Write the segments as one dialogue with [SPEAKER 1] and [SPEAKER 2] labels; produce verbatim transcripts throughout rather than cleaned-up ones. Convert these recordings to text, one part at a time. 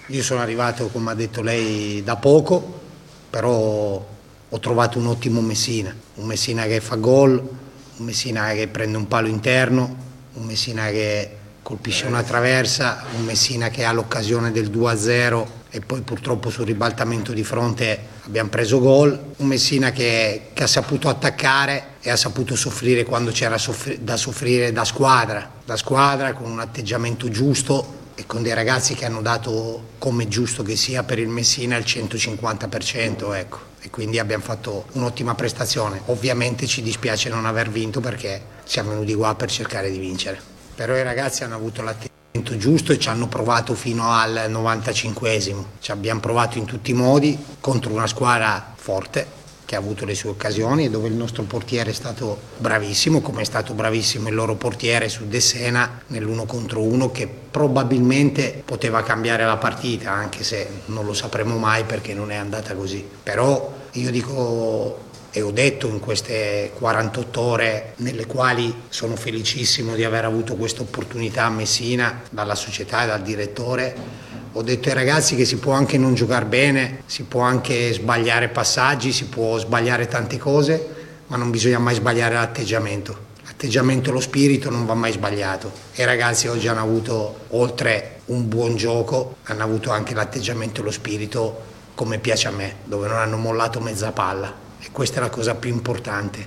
[SPEAKER 1] Io sono arrivato, come ha detto lei, da poco, però ho trovato un ottimo Messina, un Messina che fa gol, un Messina che prende un palo interno, un Messina che colpisce una traversa, un Messina che ha l'occasione del due a zero e poi purtroppo sul ribaltamento di fronte abbiamo preso gol, un Messina che, che ha saputo attaccare e ha saputo soffrire quando c'era soffri- da soffrire da squadra, da squadra con un atteggiamento giusto e con dei ragazzi che hanno dato, come giusto che sia per il Messina, il centocinquanta per cento, ecco. E quindi abbiamo fatto un'ottima prestazione. Ovviamente ci dispiace non aver vinto perché siamo venuti qua per cercare di vincere. Però i ragazzi hanno avuto l'atteggiamento giusto e ci hanno provato fino al novantacinquesimo. Ci abbiamo provato in tutti i modi contro una squadra forte che ha avuto le sue occasioni e dove il nostro portiere è stato bravissimo, come è stato bravissimo il loro portiere su De Sena nell'uno contro uno, che probabilmente poteva cambiare la partita, anche se non lo sapremo mai perché non è andata così. Però io dico e ho detto in queste quarantotto ore nelle quali sono felicissimo di aver avuto questa opportunità a Messina dalla società e dal direttore. Ho detto ai ragazzi che si può anche non giocare bene, si può anche sbagliare passaggi, si può sbagliare tante cose, ma non bisogna mai sbagliare l'atteggiamento. L'atteggiamento e lo spirito non va mai sbagliato. E i ragazzi oggi hanno avuto, oltre un buon gioco, hanno avuto anche l'atteggiamento e lo spirito come piace a me, dove non hanno mollato mezza palla. E questa è la cosa più importante.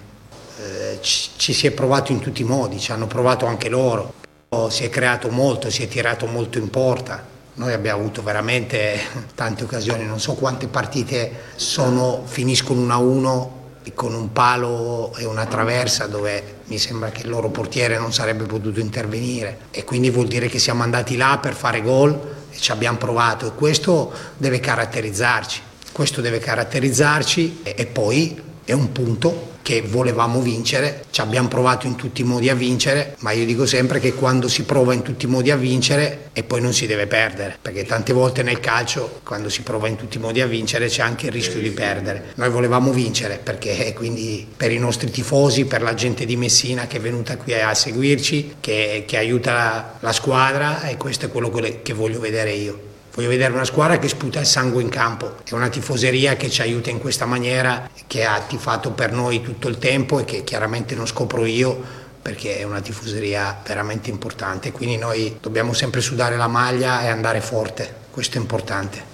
[SPEAKER 1] Eh, ci, ci si è provato in tutti i modi, ci hanno provato anche loro. Si è creato molto, si è tirato molto in porta. Noi abbiamo avuto veramente tante occasioni, non so quante partite sono, finiscono uno a uno con un palo e una traversa dove mi sembra che il loro portiere non sarebbe potuto intervenire e quindi vuol dire che siamo andati là per fare gol e ci abbiamo provato e questo deve caratterizzarci, questo deve caratterizzarci e, e poi è un punto che volevamo vincere, ci abbiamo provato in tutti i modi a vincere, ma io dico sempre che quando si prova in tutti i modi a vincere e poi non si deve perdere, perché tante volte nel calcio quando si prova in tutti i modi a vincere c'è anche il rischio di perdere. Noi volevamo vincere perché quindi per i nostri tifosi, per la gente di Messina che è venuta qui a seguirci, che, che aiuta la, la squadra e questo è quello che voglio vedere io. Voglio vedere una squadra che sputa il sangue in campo, è una tifoseria che ci aiuta in questa maniera, che ha tifato per noi tutto il tempo e che chiaramente non scopro io perché è una tifoseria veramente importante, quindi noi dobbiamo sempre sudare la maglia e andare forte, questo è importante.